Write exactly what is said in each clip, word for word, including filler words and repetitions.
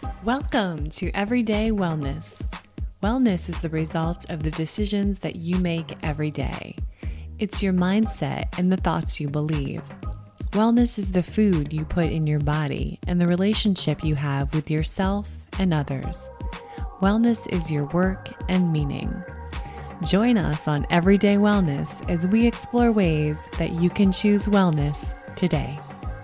Welcome to Everyday Wellness. Wellness is the result of the decisions that you make every day. It's your mindset and the thoughts you believe. Wellness is the food you put in your body and the relationship you have with yourself and others. Wellness is your work and meaning. Join us on Everyday Wellness as we explore ways that you can choose wellness today.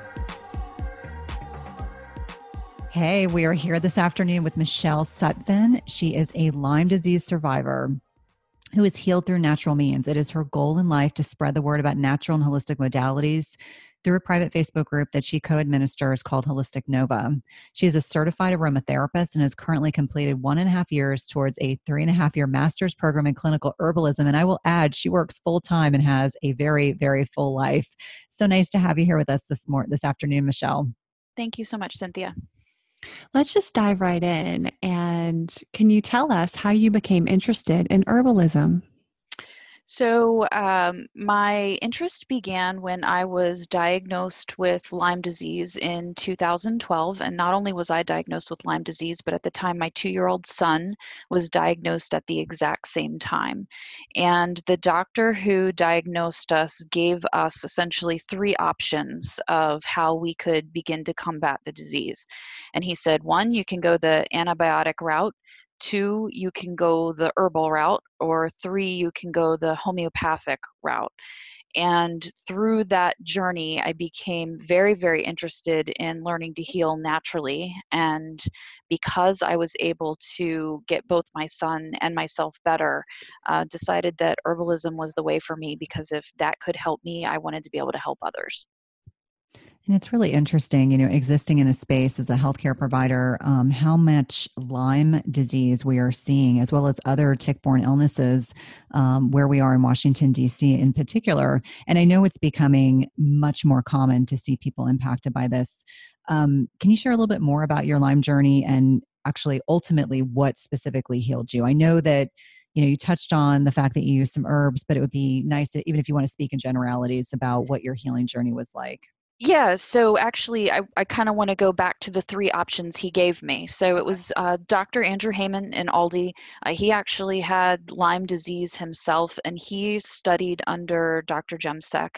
Hey, we are here this afternoon with Michelle Sutphin. She is a Lyme disease survivor who is healed through natural means. It is her goal in life to spread the word about natural and holistic modalities through a private Facebook group that she co-administers called Holistic Nova. She is a certified aromatherapist and has currently completed one and a half years towards a three and a half year master's program in clinical herbalism. And I will add, she works full time and has a very, very full life. So nice to have you here with us this morning, this afternoon, Michelle. Thank you so much, Cynthia. Let's just dive right in. And can you tell us how you became interested in herbalism? So um, my interest began when I was diagnosed with Lyme disease in two thousand twelve. And not only was I diagnosed with Lyme disease, but at the time my two-year-old son was diagnosed at the exact same time. And the doctor who diagnosed us gave us essentially three options of how we could begin to combat the disease. And he said, one, you can go the antibiotic route. Two, you can go the herbal route, or three, you can go the homeopathic route. And through that journey, I became very, very interested in learning to heal naturally. And because I was able to get both my son and myself better, uh, decided that herbalism was the way for me, because if that could help me, I wanted to be able to help others. And it's really interesting, you know, existing in a space as a healthcare provider, um, how much Lyme disease we are seeing, as well as other tick-borne illnesses, um, where we are in Washington, D C in particular. And I know it's becoming much more common to see people impacted by this. Um, can you share a little bit more about your Lyme journey and actually ultimately what specifically healed you? I know that you know, you touched on the fact that you used some herbs, but it would be nice to, even if you want to speak in generalities about what your healing journey was like. Yeah, so actually, I, I kind of want to go back to the three options he gave me. So it was uh, Doctor Andrew Heyman in Aldi. Uh, he actually had Lyme disease himself, and he studied under Doctor Jemsek.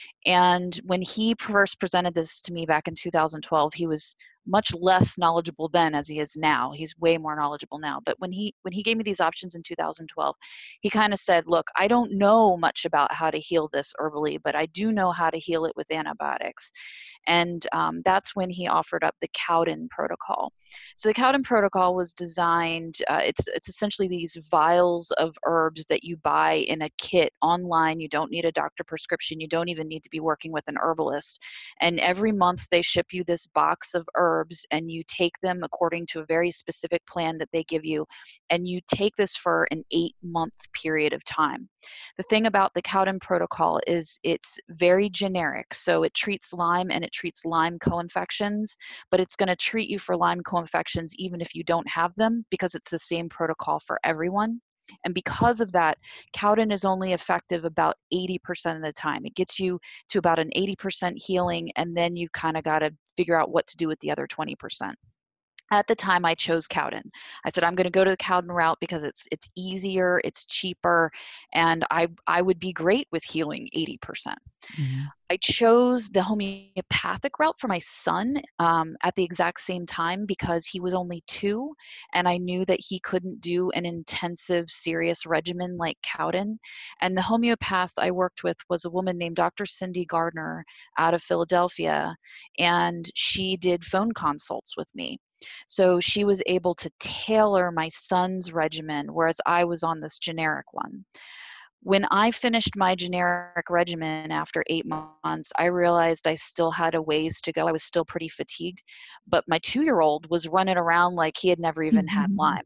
And when he first presented this to me back in two thousand twelve, he was much less knowledgeable then as he is now. He's way more knowledgeable now. But when he when he gave me these options in two thousand twelve, he kind of said, look, I don't know much about how to heal this herbally, but I do know how to heal it with antibiotics. And um, that's when he offered up the Cowden protocol. So the Cowden protocol was designed, uh, it's, it's essentially these vials of herbs that you buy in a kit online. You don't need a doctor prescription. You don't even need to be working with an herbalist. And every month they ship you this box of herbs, and you take them according to a very specific plan that they give you. And you take this for an eight month period of time. The thing about the Cowden protocol is it's very generic. So it treats Lyme and it treats Lyme co-infections, but it's going to treat you for Lyme co-infections even if you don't have them, because it's the same protocol for everyone. And because of that, Cowden is only effective about eighty percent of the time. It gets you to about an eighty percent healing, and then you kind of got to figure out what to do with the other twenty percent. At the time, I chose Cowden. I said, I'm going to go to the Cowden route because it's it's easier, it's cheaper, and I, I would be great with healing eighty percent. Mm-hmm. I chose the homeopathic route for my son um, at the exact same time because he was only two, and I knew that he couldn't do an intensive, serious regimen like Cowden. And the homeopath I worked with was a woman named Doctor Cindy Gardner out of Philadelphia, and she did phone consults with me. So she was able to tailor my son's regimen, whereas I was on this generic one. When I finished my generic regimen after eight months, I realized I still had a ways to go. I was still pretty fatigued, but my two-year-old was running around like he had never even had Lyme.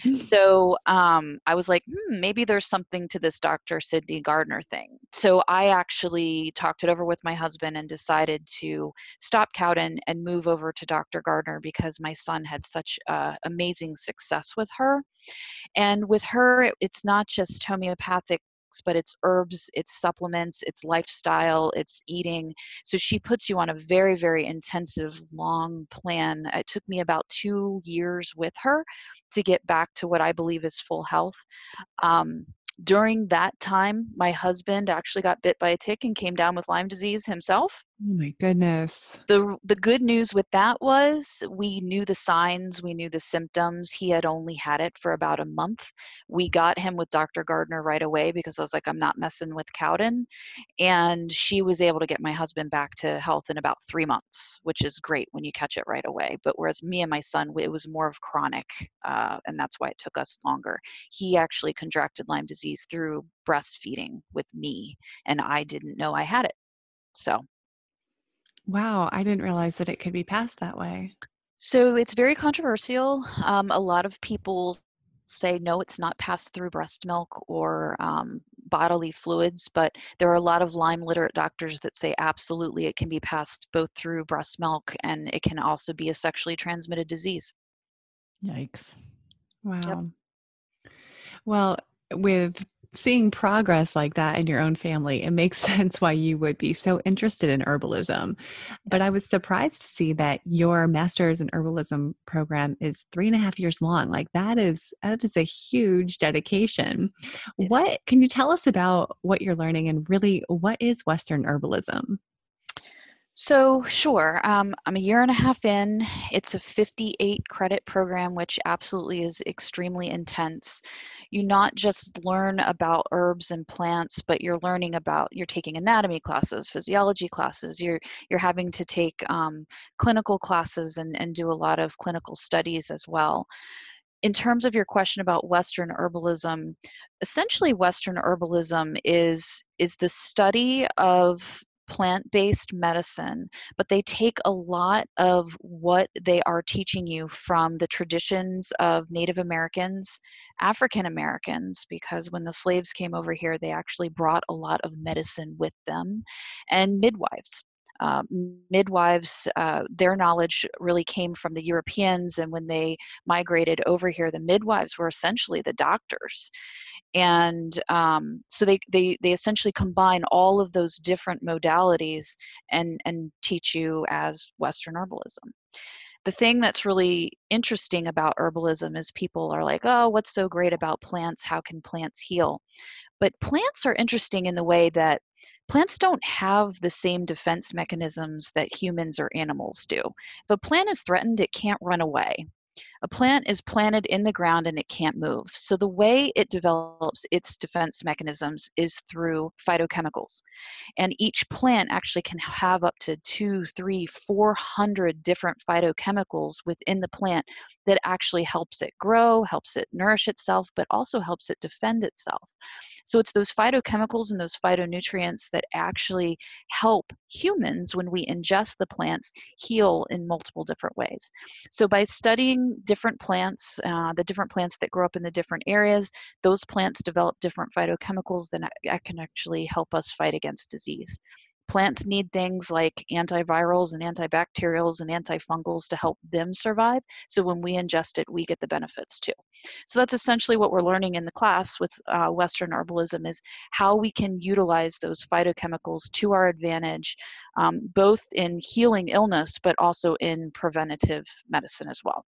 So um, I was like, hmm, maybe there's something to this Doctor Cindy Gardner thing. So I actually talked it over with my husband and decided to stop Cowden and move over to Doctor Gardner because my son had such uh, amazing success with her. And with her, it's not just homeopathic products, but it's herbs, it's supplements, it's lifestyle, it's eating. So she puts you on a very, very intensive, long plan. It took me about two years with her to get back to what I believe is full health. Um, during that time, my husband actually got bit by a tick and came down with Lyme disease himself. Oh my goodness. The the good news with that was we knew the signs, we knew the symptoms. He had only had it for about a month. We got him with Doctor Gardner right away because I was like, I'm not messing with Cowden. And she was able to get my husband back to health in about three months, which is great when you catch it right away. But whereas me and my son, it was more of chronic, uh, and that's why it took us longer. He actually contracted Lyme disease through breastfeeding with me, and I didn't know I had it. So. Wow, I didn't realize that it could be passed that way. So it's very controversial. Um, a lot of people say no, it's not passed through breast milk or um, bodily fluids, but there are a lot of Lyme literate doctors that say absolutely it can be passed both through breast milk and it can also be a sexually transmitted disease. Yikes. Wow. Yep. Well, with seeing progress like that in your own family, it makes sense why you would be so interested in herbalism. But I was surprised to see that your master's in herbalism program is three and a half years long. Like that is, that is a huge dedication. Yeah. What can you tell us about what you're learning and really what is Western herbalism? So sure, um, I'm a year and a half in. It's a fifty-eight credit program, which absolutely is extremely intense. You not just learn about herbs and plants, but you're learning about, you're taking anatomy classes, physiology classes, you're you're having to take um, clinical classes and, and do a lot of clinical studies as well. In terms of your question about Western herbalism, essentially Western herbalism is is the study of plant-based medicine, but they take a lot of what they are teaching you from the traditions of Native Americans, African Americans, because when the slaves came over here, they actually brought a lot of medicine with them, and midwives. Uh, midwives, uh, their knowledge really came from the Europeans, and when they migrated over here, the midwives were essentially the doctors. And um, so they, they, they essentially combine all of those different modalities and, and teach you as Western herbalism. The thing that's really interesting about herbalism is people are like, oh, what's so great about plants? How can plants heal? But plants are interesting in the way that plants don't have the same defense mechanisms that humans or animals do. If a plant is threatened, it can't run away. A plant is planted in the ground and it can't move. So the way it develops its defense mechanisms is through phytochemicals. And each plant actually can have up to two, three, four hundred different phytochemicals within the plant that actually helps it grow, helps it nourish itself, but also helps it defend itself. So it's those phytochemicals and those phytonutrients that actually help humans, when we ingest the plants, heal in multiple different ways. So by studying different plants, uh, the different plants that grow up in the different areas, those plants develop different phytochemicals that can actually help us fight against disease. Plants need things like antivirals and antibacterials and antifungals to help them survive. So when we ingest it, we get the benefits too. So that's essentially what we're learning in the class with uh, Western herbalism, is how we can utilize those phytochemicals to our advantage, um, both in healing illness, but also in preventative medicine as well.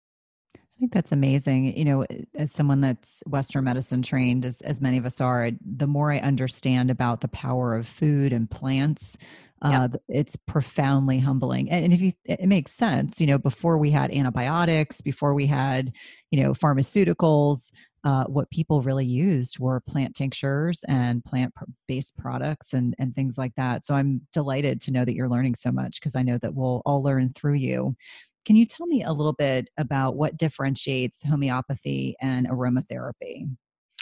I think that's amazing. You know, as someone that's Western medicine trained, as, as many of us are, the more I understand about the power of food and plants, uh, yep. It's profoundly humbling. And, and if you, it makes sense, you know, before we had antibiotics, before we had, you know, pharmaceuticals, uh, what people really used were plant tinctures and plant-based products and, and things like that. So I'm delighted to know that you're learning so much, because I know that we'll all learn through you. Can you tell me a little bit about what differentiates homeopathy and aromatherapy?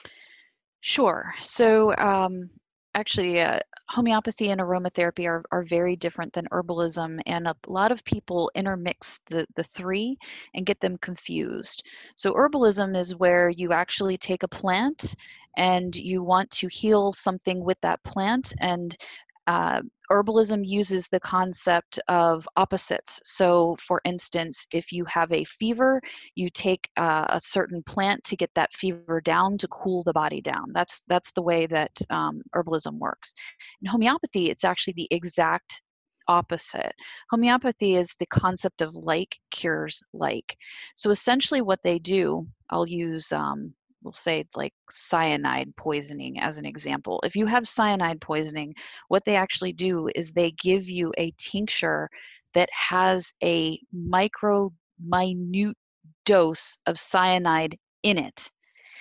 Sure. So um, actually, uh, homeopathy and aromatherapy are, are very different than herbalism, and a lot of people intermix the, the three and get them confused. So herbalism is where you actually take a plant and you want to heal something with that plant, and uh, herbalism uses the concept of opposites. So for instance, if you have a fever, you take uh, a certain plant to get that fever down, to cool the body down. That's that's the way that um, herbalism works. In homeopathy, it's actually the exact opposite. Homeopathy is the concept of like cures like. So essentially what they do, I'll use um, we'll say it's like cyanide poisoning as an example. If you have cyanide poisoning, what they actually do is they give you a tincture that has a micro minute dose of cyanide in it.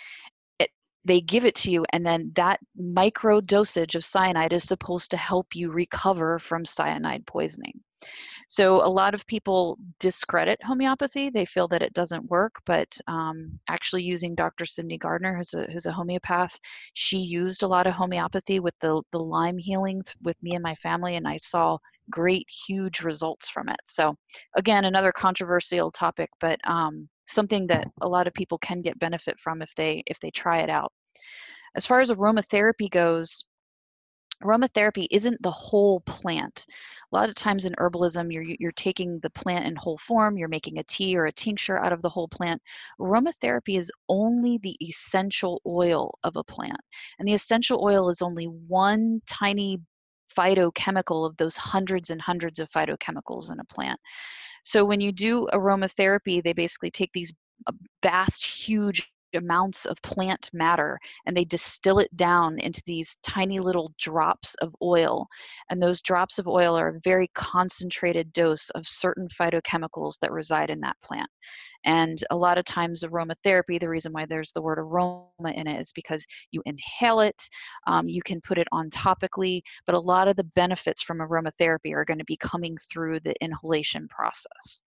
It they give it to you, and then that micro dosage of cyanide is supposed to help you recover from cyanide poisoning. So a lot of people discredit homeopathy. They feel that it doesn't work, but um, actually using Doctor Cindy Gardner, who's a, who's a homeopath, she used a lot of homeopathy with the, the Lyme healing with me and my family, and I saw great, huge results from it. So again, another controversial topic, but um, something that a lot of people can get benefit from if they if they try it out. As far as aromatherapy goes, aromatherapy isn't the whole plant. A lot of times in herbalism, you're you're taking the plant in whole form, you're making a tea or a tincture out of the whole plant. Aromatherapy is only the essential oil of a plant. And the essential oil is only one tiny phytochemical of those hundreds and hundreds of phytochemicals in a plant. So when you do aromatherapy, they basically take these vast, huge amounts of plant matter and they distill it down into these tiny little drops of oil, and those drops of oil are a very concentrated dose of certain phytochemicals that reside in that plant. And a lot of times aromatherapy, the reason why there's the word aroma in it is because you inhale it, um, you can put it on topically, but a lot of the benefits from aromatherapy are going to be coming through the inhalation process.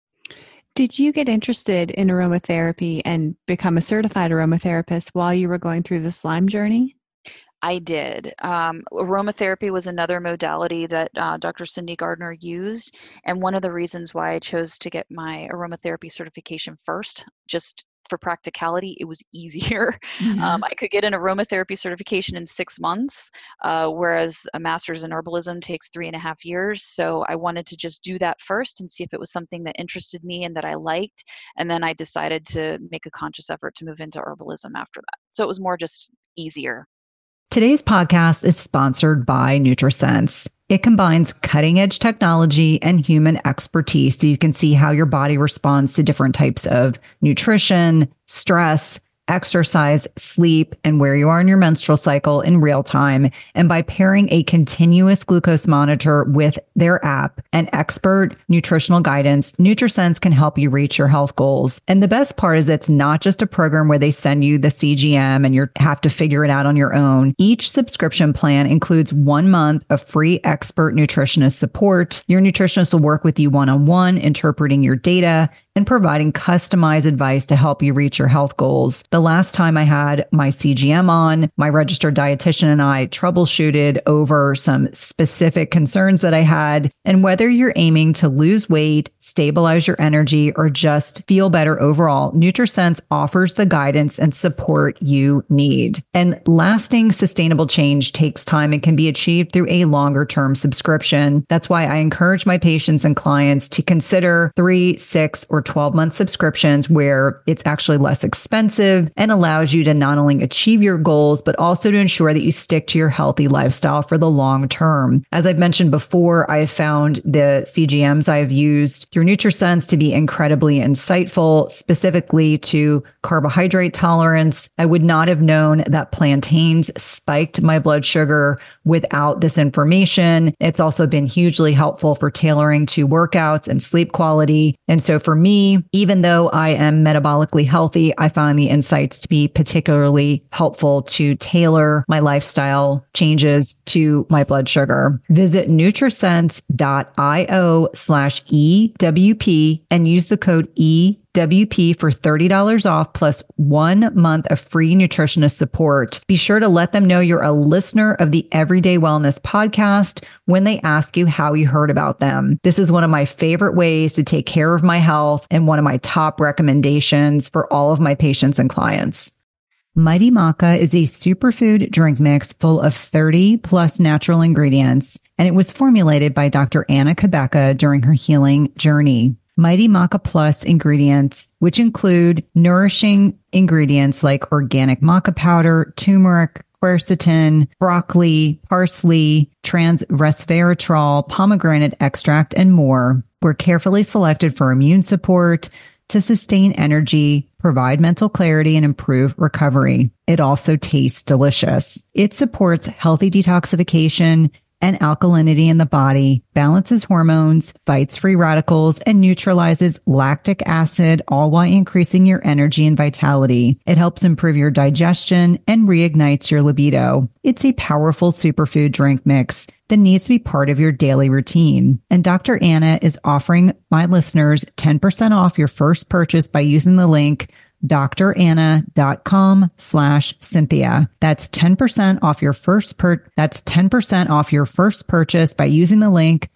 Did you get interested in aromatherapy and become a certified aromatherapist while you were going through this Lyme journey? I did. Um, aromatherapy was another modality that uh, Doctor Cindy Gardner used, and one of the reasons why I chose to get my aromatherapy certification first, just for practicality, it was easier. Mm-hmm. Um, I could get an aromatherapy certification in six months, uh, whereas a master's in herbalism takes three and a half years. So I wanted to just do that first and see if it was something that interested me and that I liked. And then I decided to make a conscious effort to move into herbalism after that. So it was more just easier. Today's podcast is sponsored by NutriSense. It combines cutting-edge technology and human expertise so you can see how your body responds to different types of nutrition, stress, exercise, sleep, and where you are in your menstrual cycle in real time. And by pairing a continuous glucose monitor with their app and expert nutritional guidance, NutriSense can help you reach your health goals. And the best part is it's not just a program where they send you the C G M and you have to figure it out on your own. Each subscription plan includes one month of free expert nutritionist support. Your nutritionist will work with you one-on-one, interpreting your data and providing customized advice to help you reach your health goals. The last time I had my C G M on, my registered dietitian and I troubleshooted over some specific concerns that I had. And whether you're aiming to lose weight, stabilize your energy, or just feel better overall, NutriSense offers the guidance and support you need. And lasting sustainable change takes time and can be achieved through a longer-term subscription. That's why I encourage my patients and clients to consider three, six, or twelve-month subscriptions where it's actually less expensive and allows you to not only achieve your goals, but also to ensure that you stick to your healthy lifestyle for the long term. As I've mentioned before, I have found the C G Ms I've used through NutriSense to be incredibly insightful, specifically to carbohydrate tolerance. I would not have known that plantains spiked my blood sugar without this information. It's also been hugely helpful for tailoring to workouts and sleep quality. And so for me, even though I am metabolically healthy, I find the insights to be particularly helpful to tailor my lifestyle changes to my blood sugar. Visit Nutrisense.io slash EWP and use the code E W P for thirty dollars off plus one month of free nutritionist support. Be sure to let them know you're a listener of the Everyday Wellness podcast when they ask you how you heard about them. This is one of my favorite ways to take care of my health and one of my top recommendations for all of my patients and clients. Mighty Maca is a superfood drink mix full of thirty plus natural ingredients. and it was formulated by Doctor Anna Kabeka during her healing journey. Mighty Maca Plus ingredients, which include nourishing ingredients like organic maca powder, turmeric, quercetin, broccoli, parsley, trans resveratrol, pomegranate extract, and more, were carefully selected for immune support, to sustain energy, provide mental clarity, and improve recovery. It also tastes delicious. It supports healthy detoxification and alkalinity in the body, balances hormones, fights free radicals, and neutralizes lactic acid, all while increasing your energy and vitality. It helps improve your digestion and reignites your libido. It's a powerful superfood drink mix that needs to be part of your daily routine. And Doctor Anna is offering my listeners ten percent off your first purchase by using the link doctoranna.com slash Cynthia. That's ten percent off your first per, that's ten percent off your first purchase by using the link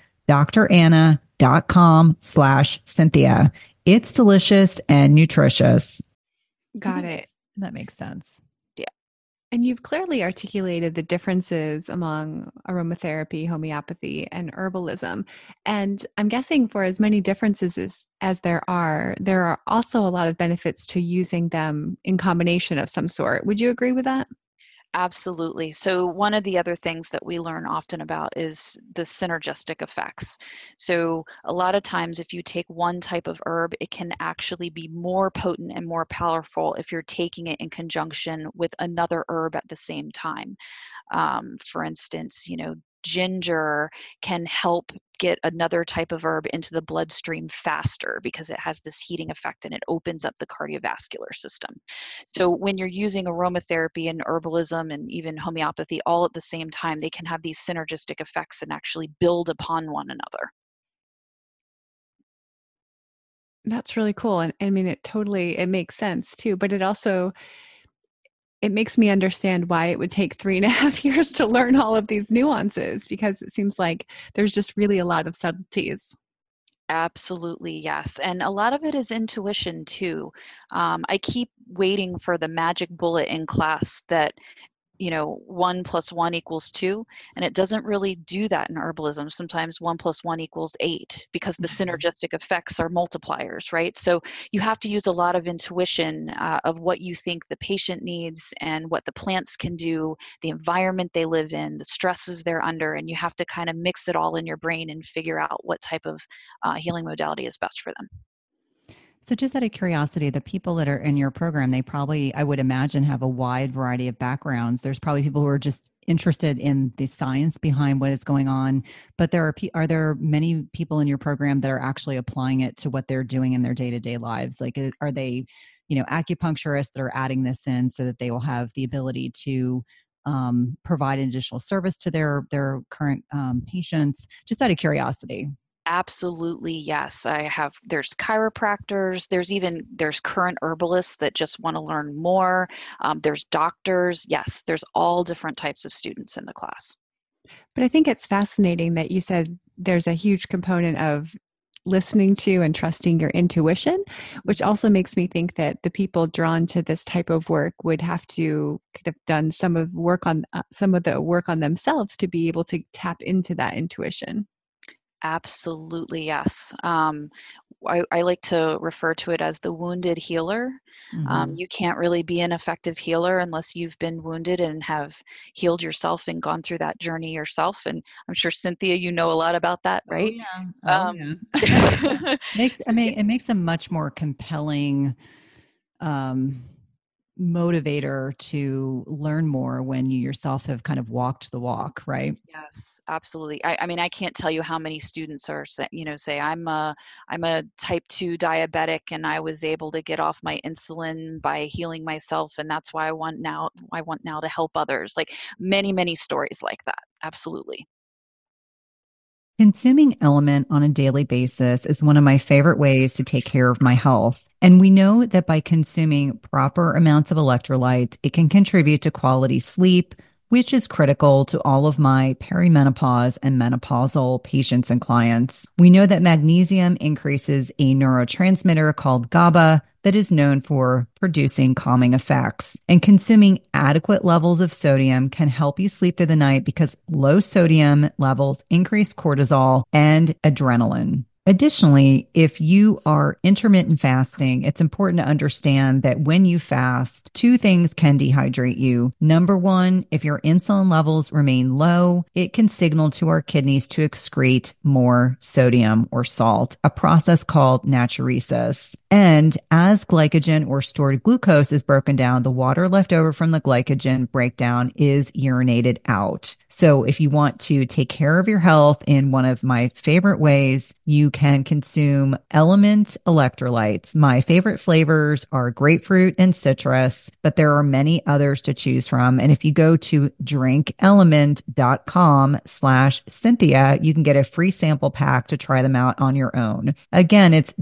doctoranna.com slash Cynthia. It's delicious and nutritious. Got it. That makes sense. And you've clearly articulated the differences among aromatherapy, homeopathy, and herbalism. And I'm guessing for as many differences as, as there are, there are also a lot of benefits to using them in combination of some sort. Would you agree with that? Absolutely. So one of the other things that we learn often about is the synergistic effects. So a lot of times if you take one type of herb, it can actually be more potent and more powerful if you're taking it in conjunction with another herb at the same time. Um, for instance, you know, ginger can help get another type of herb into the bloodstream faster because it has this heating effect and it opens up the cardiovascular system. So when you're using aromatherapy and herbalism and even homeopathy all at the same time, they can have these synergistic effects and actually build upon one another. That's really cool. And I mean, it totally, it makes sense too, but it also, it makes me understand why it would take three and a half years to learn all of these nuances, because it seems like there's just really a lot of subtleties. Absolutely, yes. And a lot of it is intuition too. Um, I keep waiting for the magic bullet in class that, you know, one plus one equals two. And it doesn't really do that in herbalism. Sometimes one plus one equals eight because the synergistic effects are multipliers, right? So you have to use a lot of intuition uh, of what you think the patient needs and what the plants can do, the environment they live in, the stresses they're under, and you have to kind of mix it all in your brain and figure out what type of uh, healing modality is best for them. So just out of curiosity, the people that are in your program, they probably, I would imagine, have a wide variety of backgrounds. There's probably people who are just interested in the science behind what is going on, but there are, are there many people in your program that are actually applying it to what they're doing in their day-to-day lives? Like, are they, you know, acupuncturists that are adding this in so that they will have the ability to um, provide an additional service to their, their current um, patients? Just out of curiosity. Absolutely, yes. I have, there's chiropractors, there's even, there's current herbalists that just want to learn more. Um, there's doctors. Yes, there's all different types of students in the class. But I think it's fascinating that you said there's a huge component of listening to and trusting your intuition, which also makes me think that the people drawn to this type of work would have to kind of done some of work on uh, some of the work on themselves to be able to tap into that intuition. Absolutely, yes. Um, I, I like to refer to it as the wounded healer. Mm-hmm. Um, you can't really be an effective healer unless you've been wounded and have healed yourself and gone through that journey yourself. And I'm sure, Cynthia, you know a lot about that, right? Oh, yeah. Oh, um, yeah. makes, I mean, it makes a much more compelling um, motivator to learn more when you yourself have kind of walked the walk, right? Yes, absolutely. I, I mean, I can't tell you how many students are, you know, say I'm a, I'm a type two diabetic and I was able to get off my insulin by healing myself. And that's why I want now, I want now to help others. Like many, many stories like that. Absolutely. Consuming Element on a daily basis is one of my favorite ways to take care of my health. And we know that by consuming proper amounts of electrolytes, it can contribute to quality sleep, which is critical to all of my perimenopause and menopausal patients and clients. We know that magnesium increases a neurotransmitter called GABA that is known for producing calming effects. And consuming adequate levels of sodium can help you sleep through the night because low sodium levels increase cortisol and adrenaline. Additionally, if you are intermittent fasting, it's important to understand that when you fast, two things can dehydrate you. Number one, if your insulin levels remain low, it can signal to our kidneys to excrete more sodium or salt, a process called natriuresis. And as glycogen or stored glucose is broken down, the water left over from the glycogen breakdown is urinated out. So if you want to take care of your health in one of my favorite ways, you can consume Element electrolytes. My favorite flavors are grapefruit and citrus, but there are many others to choose from. And if you go to drinkelement.com slash Cynthia, you can get a free sample pack to try them out on your own. Again, it's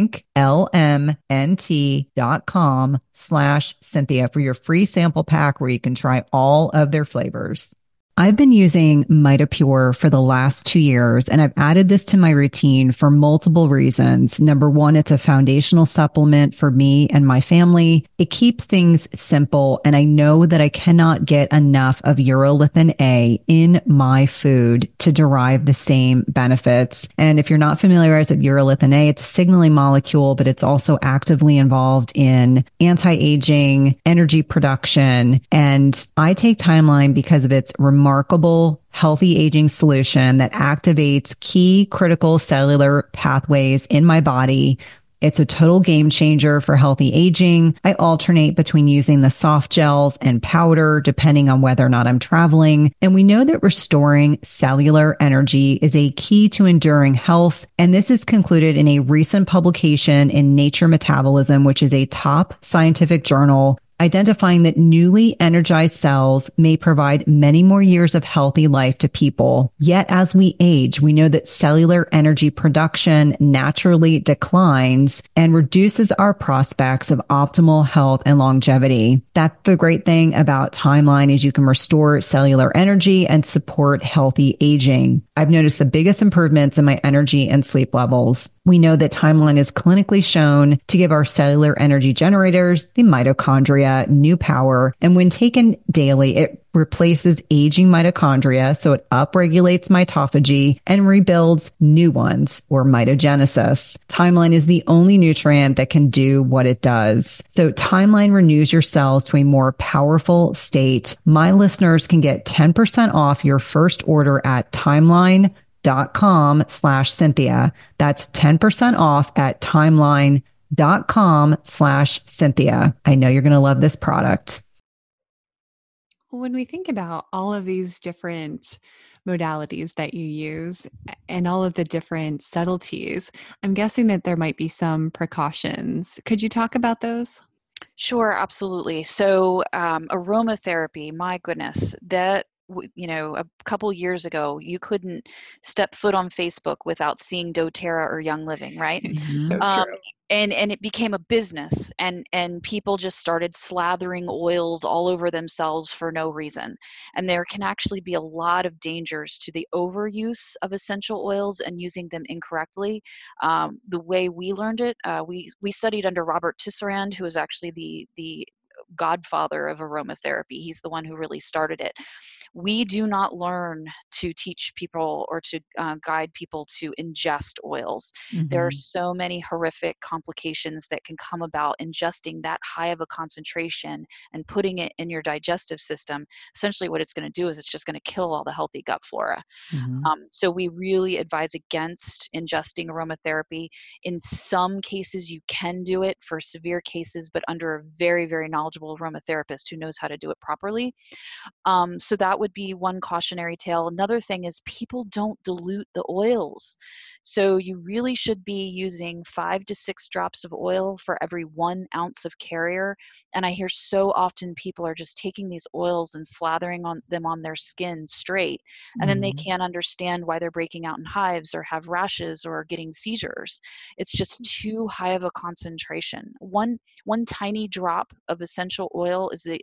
drinklmnt.com slash Cynthia for your free sample pack where you can try all of their flavors. I've been using MitoPure for the last two years, and I've added this to my routine for multiple reasons. Number one, it's a foundational supplement for me and my family. It keeps things simple, and I know that I cannot get enough of urolithin A in my food to derive the same benefits. And if you're not familiarized with urolithin A, it's a signaling molecule, but it's also actively involved in anti-aging, energy production, and I take Timeline because of its remarkable remarkable healthy aging solution that activates key critical cellular pathways in my body. It's a total game changer for healthy aging. I alternate between using the soft gels and powder depending on whether or not I'm traveling. And we know that restoring cellular energy is a key to enduring health. And this is concluded in a recent publication in Nature Metabolism, which is a top scientific journal, identifying that newly energized cells may provide many more years of healthy life to people. Yet as we age, we know that cellular energy production naturally declines and reduces our prospects of optimal health and longevity. That's the great thing about Timeline is you can restore cellular energy and support healthy aging. I've noticed the biggest improvements in my energy and sleep levels. We know that Timeline is clinically shown to give our cellular energy generators, the mitochondria, new power. And when taken daily, it replaces aging mitochondria, so it upregulates mitophagy and rebuilds new ones, or mitogenesis. Timeline is the only nutrient that can do what it does. So Timeline renews your cells to a more powerful state. My listeners can get ten percent off your first order at timeline.com slash Cynthia. That's ten percent off at timeline.com slash Cynthia. I know you're going to love this product. When we think about all of these different modalities that you use and all of the different subtleties, I'm guessing that there might be some precautions. Could you talk about those? Sure, absolutely. So um, aromatherapy, my goodness, that you know, a couple years ago, you couldn't step foot on Facebook without seeing doTERRA or Young Living, right? Mm-hmm. So um, true. And and it became a business, and and people just started slathering oils all over themselves for no reason. And there can actually be a lot of dangers to the overuse of essential oils and using them incorrectly. Um, the way we learned it, uh, we we studied under Robert Tisserand, who is actually the the godfather of aromatherapy. He's the one who really started it. We do not learn to teach people or to uh, guide people to ingest oils. Mm-hmm. There are so many horrific complications that can come about ingesting that high of a concentration and putting it in your digestive system. Essentially what it's going to do is it's just going to kill all the healthy gut flora. Mm-hmm. Um, so we really advise against ingesting aromatherapy. In some cases you can do it for severe cases, but under a very, very knowledgeable aromatherapist who knows how to do it properly. Um, so that would be one cautionary tale. Another thing is people don't dilute the oils. So you really should be using five to six drops of oil for every one ounce of carrier. And I hear so often people are just taking these oils and slathering on them on their skin straight. And mm-hmm. then they can't understand why they're breaking out in hives or have rashes or getting seizures. It's just too high of a concentration. One, one tiny drop of essential oil is, is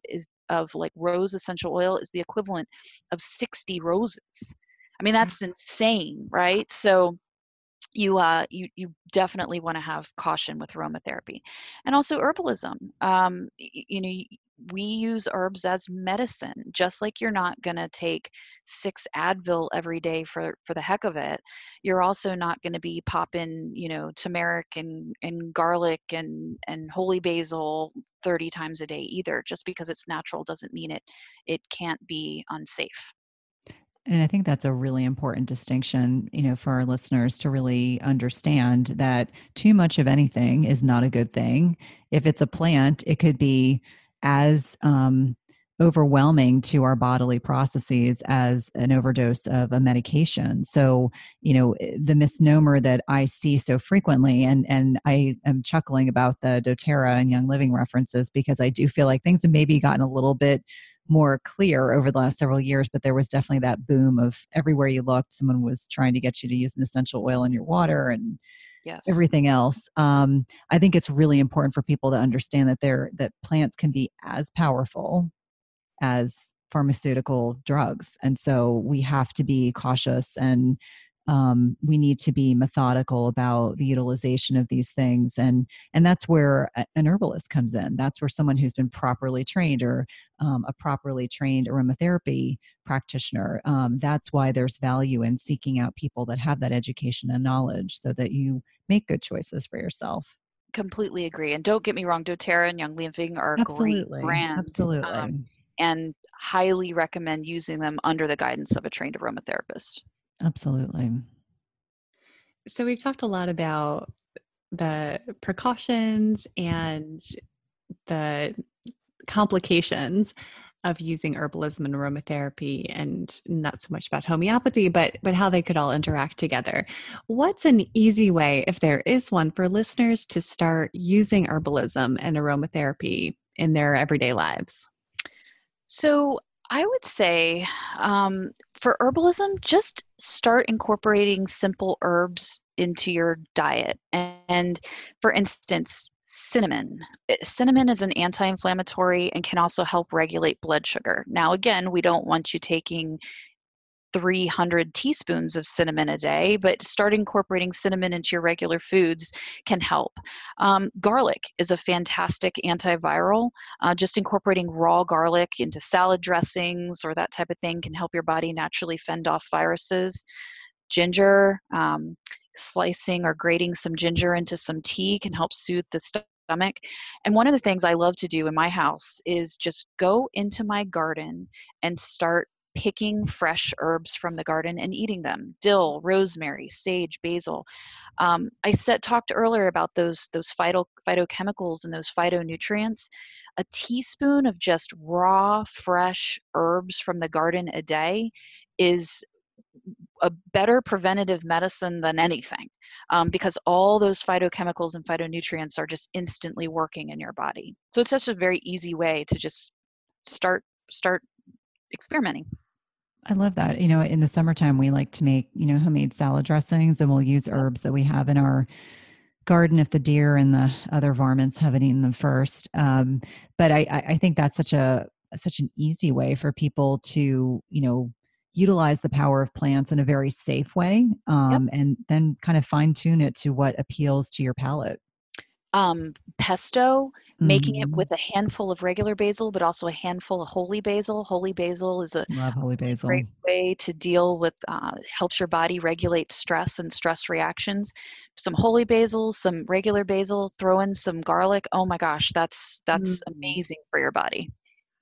of like rose essential oil is the equivalent of sixty roses. I mean, that's insane, right? So you uh you you definitely want to have caution with aromatherapy. And also herbalism. Um y- you know, y- we use herbs as medicine. Just like you're not going to take six Advil every day for for the heck of it, you're also not going to be popping, you know, turmeric and and garlic and and holy basil thirty times a day either. Just because it's natural doesn't mean it it can't be unsafe. And I think that's a really important distinction, you know, for our listeners to really understand that too much of anything is not a good thing. If it's a plant, it could be as um, overwhelming to our bodily processes as an overdose of a medication. So, you know, eh, the misnomer that I see so frequently, and and I am chuckling about the DoTerra and Young Living references because I do feel like things have maybe gotten a little bit more clear over the last several years, but there was definitely that boom of everywhere you looked, someone was trying to get you to use an essential oil in your water and Yes. everything else. Um, I think it's really important for people to understand that they're that plants can be as powerful as pharmaceutical drugs. And so we have to be cautious and um, we need to be methodical about the utilization of these things. And, and that's where a- an herbalist comes in. That's where someone who's been properly trained or um, a properly trained aromatherapy practitioner. Um, that's why there's value in seeking out people that have that education and knowledge so that you make good choices for yourself. Completely agree. And don't get me wrong, doTERRA and Young Living are great Absolutely. brands, um, Absolutely. and highly recommend using them under the guidance of a trained aromatherapist. Absolutely. So we've talked a lot about the precautions and the complications of using herbalism and aromatherapy, and not so much about homeopathy, but but how they could all interact together. What's an easy way, if there is one, for listeners to start using herbalism and aromatherapy in their everyday lives? So I would say um, for herbalism, just start incorporating simple herbs into your diet. And for instance, cinnamon. Uh, Cinnamon is an anti-inflammatory and can also help regulate blood sugar. Now, again, we don't want you taking three hundred teaspoons of cinnamon a day, but start incorporating cinnamon into your regular foods can help. Um, garlic is a fantastic antiviral. Uh, just incorporating raw garlic into salad dressings or that type of thing can help your body naturally fend off viruses. Ginger, um, slicing or grating some ginger into some tea can help soothe the stomach. And one of the things I love to do in my house is just go into my garden and start picking fresh herbs from the garden and eating them. Dill, rosemary, sage, basil. Um, I said talked earlier about those those phyto, phytochemicals and those phytonutrients. A teaspoon of just raw, fresh herbs from the garden a day is a better preventative medicine than anything, um, because all those phytochemicals and phytonutrients are just instantly working in your body. So it's just a very easy way to just start start experimenting. I love that. You know, in the summertime, we like to make, you know, homemade salad dressings and we'll use Yep. herbs that we have in our garden if the deer and the other varmints haven't eaten them first. Um, but I, I I think that's such a such an easy way for people to, you know, utilize the power of plants in a very safe way, Yep. um, and then kind of fine tune it to what appeals to your palate. Um, pesto, making it Hmm. with a handful of regular basil, but also a handful of holy basil. Holy basil is a Love holy really basil. great way to deal with, uh, helps your body regulate stress and stress reactions. Some holy basil, some regular basil, throw in some garlic. Oh my gosh, that's that's Mm, amazing for your body.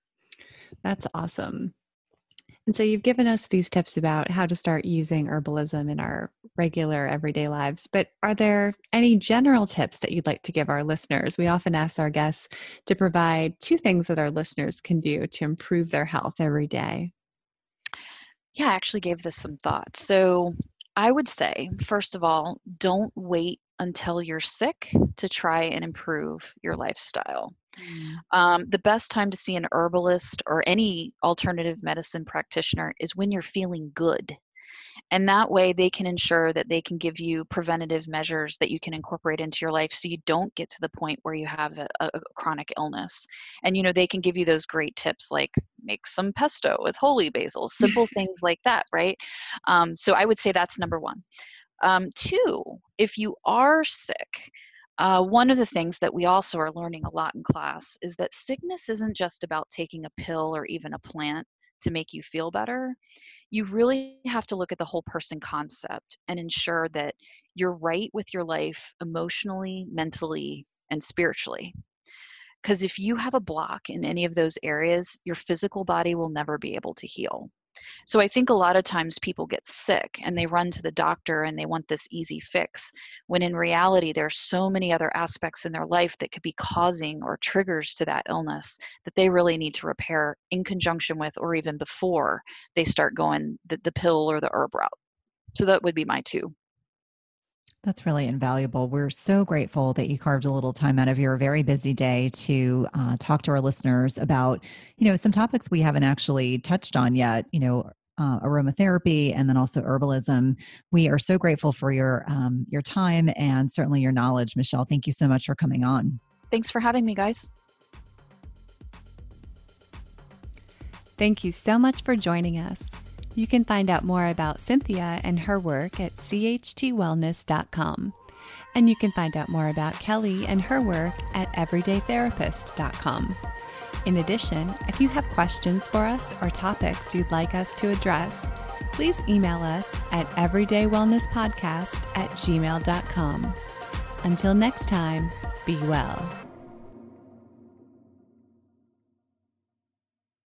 that's awesome. And so you've given us these tips about how to start using herbalism in our regular everyday lives, but are there any general tips that you'd like to give our listeners? We often ask our guests to provide two things that our listeners can do to improve their health every day. Yeah, I actually gave this some thought. So I would say, first of all, don't wait until you're sick to try and improve your lifestyle. Mm. Um, the best time to see an herbalist or any alternative medicine practitioner is when you're feeling good. And that way they can ensure that they can give you preventative measures that you can incorporate into your life so you don't get to the point where you have a, a chronic illness. And, you know, they can give you those great tips like make some pesto with holy basil, simple things like that, right? Um, so I would say that's number one. Um, two, if you are sick, uh, one of the things that we also are learning a lot in class is that sickness isn't just about taking a pill or even a plant to make you feel better. You really have to look at the whole person concept and ensure that you're right with your life emotionally, mentally, and spiritually. Because if you have a block in any of those areas, your physical body will never be able to heal. So I think a lot of times people get sick and they run to the doctor and they want this easy fix, when in reality there are so many other aspects in their life that could be causing or triggers to that illness that they really need to repair in conjunction with or even before they start going the, the pill or the herb route. So that would be my two. That's really invaluable. We're so grateful that you carved a little time out of your very busy day to uh, talk to our listeners about, you know, some topics we haven't actually touched on yet, you know, uh, aromatherapy and then also herbalism. We are so grateful for your um, your time and certainly your knowledge, Michelle. Thank you so much for coming on. Thanks for having me, guys. Thank you so much for joining us. You can find out more about Cynthia and her work at c h t wellness dot com. And you can find out more about Kelly and her work at everyday therapist dot com. In addition, if you have questions for us or topics you'd like us to address, please email us at everydaywellnesspodcast at gmail dot com. Until next time, be well.